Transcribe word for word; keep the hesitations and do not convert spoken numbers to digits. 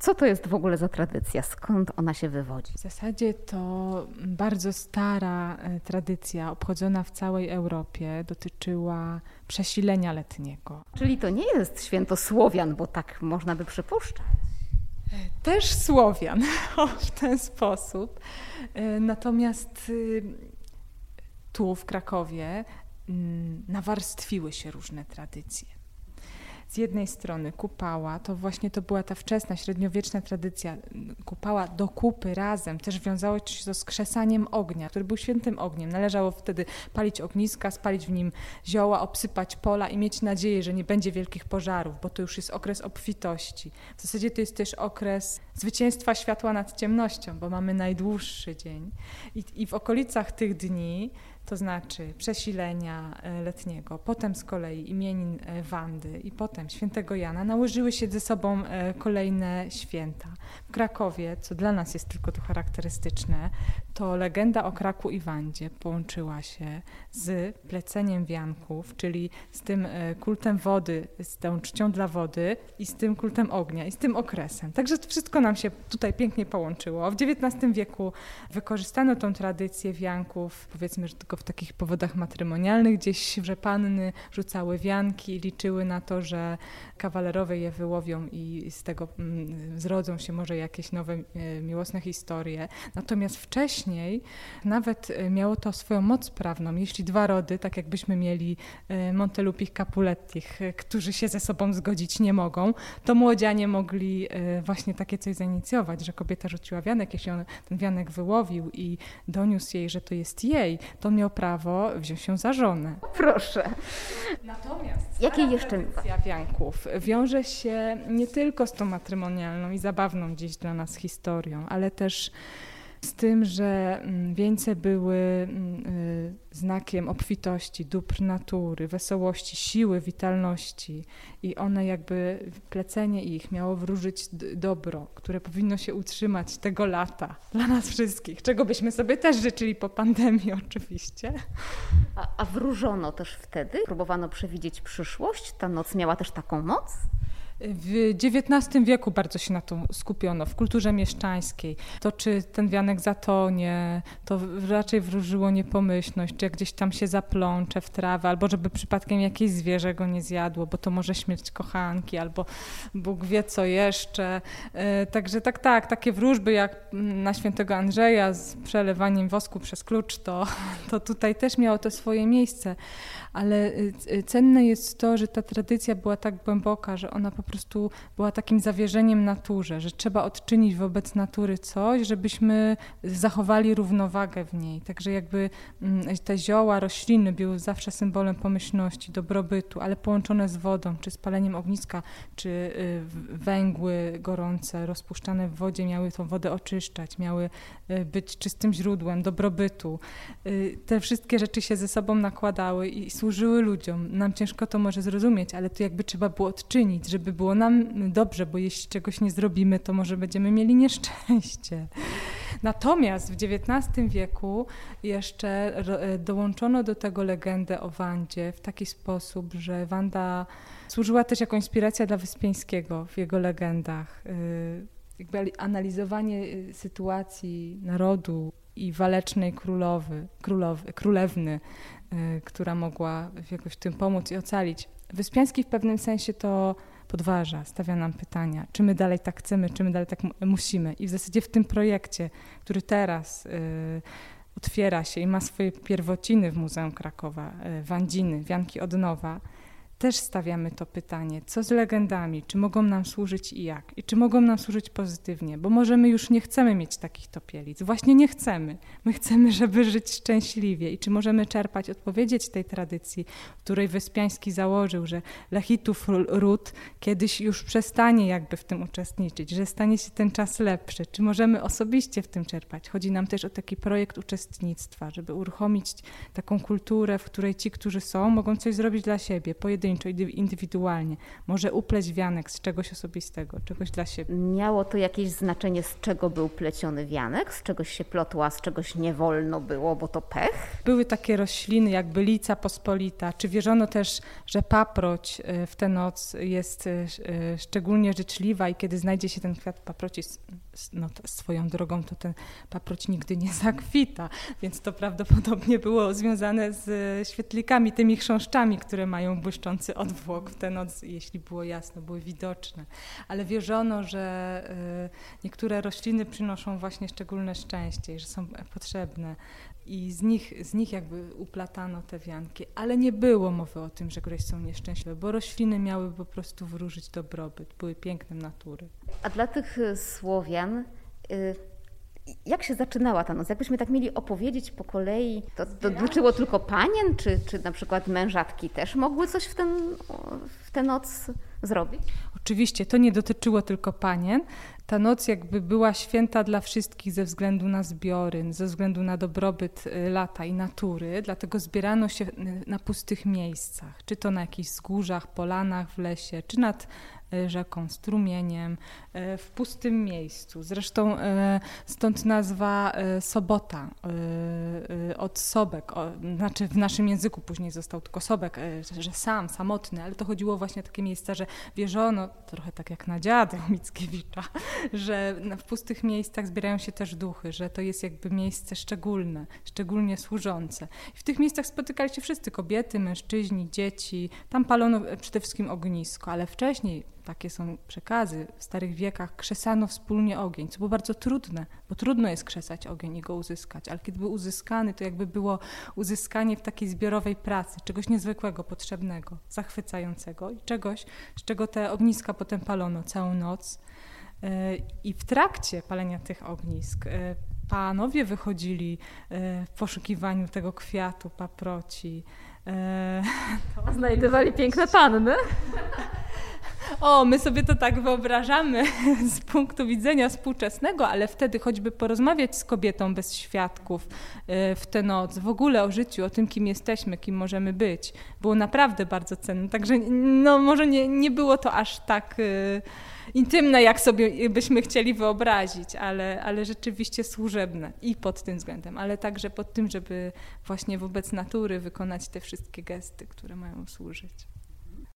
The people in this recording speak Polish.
Co to jest w ogóle za tradycja? Skąd ona się wywodzi? W zasadzie to bardzo stara tradycja, obchodzona w całej Europie, dotyczyła przesilenia letniego. Czyli to nie jest święto Słowian, bo tak można by przypuszczać. Też Słowian, o, w ten sposób. Natomiast tu w Krakowie nawarstwiły się różne tradycje. Z jednej strony kupała, to właśnie to była ta wczesna, średniowieczna tradycja. Kupała do kupy razem, też wiązało się to z krzesaniem ognia, który był świętym ogniem. Należało wtedy palić ogniska, spalić w nim zioła, obsypać pola i mieć nadzieję, że nie będzie wielkich pożarów, bo to już jest okres obfitości. W zasadzie to jest też okres zwycięstwa światła nad ciemnością, bo mamy najdłuższy dzień. I, i w okolicach tych dni, to znaczy przesilenia letniego, potem z kolei imienin Wandy i potem świętego Jana, nałożyły się ze sobą kolejne święta. W Krakowie, co dla nas jest tylko tu charakterystyczne, to legenda o Kraku i Wandzie połączyła się z pleceniem wianków, czyli z tym kultem wody, z tą czcią dla wody i z tym kultem ognia i z tym okresem. Także to wszystko nam się tutaj pięknie połączyło. W dziewiętnastym wieku wykorzystano tą tradycję wianków, powiedzmy, że tylko w takich powodach matrymonialnych, gdzieś, że panny rzucały wianki i liczyły na to, że kawalerowie je wyłowią i z tego mm, zrodzą się może jakieś nowe e, miłosne historie. Natomiast wcześniej nawet miało to swoją moc prawną. Jeśli dwa rody, tak jakbyśmy mieli e, Montelupich, Capuletich, e, którzy się ze sobą zgodzić nie mogą, to młodzianie mogli e, właśnie takie coś zainicjować, że kobieta rzuciła wianek, jeśli on ten wianek wyłowił i doniósł jej, że to jest jej, to on miał prawo wziąć ją za żonę. Proszę. Natomiast jakie jeszcze tradycja wianków wiąże się nie tylko z tą matrymonialną i zabawną dziś dla nas historią, ale też z tym, że wieńce były znakiem obfitości, dóbr natury, wesołości, siły, witalności i one jakby, plecenie ich miało wróżyć dobro, które powinno się utrzymać tego lata dla nas wszystkich, czego byśmy sobie też życzyli po pandemii oczywiście. A, a wróżono też wtedy? Próbowano przewidzieć przyszłość? Ta noc miała też taką moc? W dziewiętnastym wieku bardzo się na to skupiono, w kulturze mieszczańskiej. To, czy ten wianek zatonie, to raczej wróżyło niepomyślność, czy jak gdzieś tam się zaplącze w trawę, albo żeby przypadkiem jakieś zwierzę go nie zjadło, bo to może śmierć kochanki, albo Bóg wie co jeszcze. Także tak, tak, takie wróżby jak na świętego Andrzeja z przelewaniem wosku przez klucz, to, to tutaj też miało to swoje miejsce. Ale cenne jest to, że ta tradycja była tak głęboka, że ona po prostu była takim zawierzeniem naturze, że trzeba odczynić wobec natury coś, żebyśmy zachowali równowagę w niej. Także jakby te zioła, rośliny były zawsze symbolem pomyślności, dobrobytu, ale połączone z wodą, czy z paleniem ogniska, czy węgły gorące, rozpuszczane w wodzie miały tą wodę oczyszczać, miały być czystym źródłem dobrobytu. Te wszystkie rzeczy się ze sobą nakładały i służyły ludziom. Nam ciężko to może zrozumieć, ale to jakby trzeba było odczynić, żeby było nam dobrze, bo jeśli czegoś nie zrobimy, to może będziemy mieli nieszczęście. Natomiast w dziewiętnastym wieku jeszcze dołączono do tego legendę o Wandzie w taki sposób, że Wanda służyła też jako inspiracja dla Wyspiańskiego w jego legendach. Jakby analizowanie sytuacji narodu i walecznej królowy, królowy, królewny, która mogła jakoś w tym pomóc i ocalić. Wyspiański w pewnym sensie to podważa, stawia nam pytania, czy my dalej tak chcemy, czy my dalej tak musimy. I w zasadzie w tym projekcie, który teraz y, otwiera się i ma swoje pierwociny w Muzeum Krakowa, y, Wandziny, wianki od nowa, też stawiamy to pytanie, co z legendami, czy mogą nam służyć i jak? I czy mogą nam służyć pozytywnie? Bo może my już nie chcemy mieć takich topielic. Właśnie nie chcemy. My chcemy, żeby żyć szczęśliwie. I czy możemy czerpać, odpowiedzieć tej tradycji, której Wyspiański założył, że lechitów ród kiedyś już przestanie jakby w tym uczestniczyć, że stanie się ten czas lepszy. Czy możemy osobiście w tym czerpać? Chodzi nam też o taki projekt uczestnictwa, żeby uruchomić taką kulturę, w której ci, którzy są, mogą coś zrobić dla siebie, pojedynczy pojedynczo, indywidualnie. Może upleść wianek z czegoś osobistego, czegoś dla siebie. Miało to jakieś znaczenie, z czego był pleciony wianek? Z czegoś się plotło, a z czegoś nie wolno było, bo to pech? Były takie rośliny jak bylica pospolita. Czy wierzono też, że paproć w tę noc jest szczególnie życzliwa i kiedy znajdzie się ten kwiat paproci, no swoją drogą, to ten paproć nigdy nie zakwita, więc to prawdopodobnie było związane z świetlikami, tymi chrząszczami, które mają błyszczący odwłok w tę noc, jeśli było jasno, były widoczne. Ale wierzono, że niektóre rośliny przynoszą właśnie szczególne szczęście, że są potrzebne i z nich, z nich jakby uplatano te wianki, ale nie było mowy o tym, że któreś są nieszczęśliwe, bo rośliny miały po prostu wróżyć dobrobyt, były pięknem natury. A dla tych Słowian, jak się zaczynała ta noc? Jakbyśmy tak mieli opowiedzieć po kolei, to, to dotyczyło tylko panien, czy, czy na przykład mężatki też mogły coś w, ten, w tę noc zrobić? Oczywiście, to nie dotyczyło tylko panien. Ta noc jakby była święta dla wszystkich ze względu na zbiory, ze względu na dobrobyt lata i natury, dlatego zbierano się na pustych miejscach, czy to na jakichś wzgórzach, polanach w lesie, czy nad rzeką, strumieniem, w pustym miejscu. Zresztą stąd nazwa sobota, od sobek, znaczy w naszym języku później został tylko sobek, że sam, samotny, ale to chodziło właśnie o takie miejsca, że wierzono, trochę tak jak na dziady u Mickiewicza, że w pustych miejscach zbierają się też duchy, że to jest jakby miejsce szczególne, szczególnie służące. I w tych miejscach spotykali się wszyscy, kobiety, mężczyźni, dzieci. Tam palono przede wszystkim ognisko, ale wcześniej, takie są przekazy, w starych wiekach krzesano wspólnie ogień, co było bardzo trudne, bo trudno jest krzesać ogień i go uzyskać, ale kiedy był uzyskany, to jakby było uzyskanie w takiej zbiorowej pracy, czegoś niezwykłego, potrzebnego, zachwycającego i czegoś, z czego te ogniska potem palono całą noc. I w trakcie palenia tych ognisk panowie wychodzili w poszukiwaniu tego kwiatu, paproci. To... Znajdowali piękne panny. O, my sobie to tak wyobrażamy z punktu widzenia współczesnego, ale wtedy choćby porozmawiać z kobietą bez świadków w tę noc, w ogóle o życiu, o tym, kim jesteśmy, kim możemy być, było naprawdę bardzo cenne. Także no, może nie, nie było to aż tak y, intymne, jak sobie byśmy chcieli wyobrazić, ale, ale rzeczywiście służebne i pod tym względem, ale także pod tym, żeby właśnie wobec natury wykonać te wszystkie gesty, które mają służyć.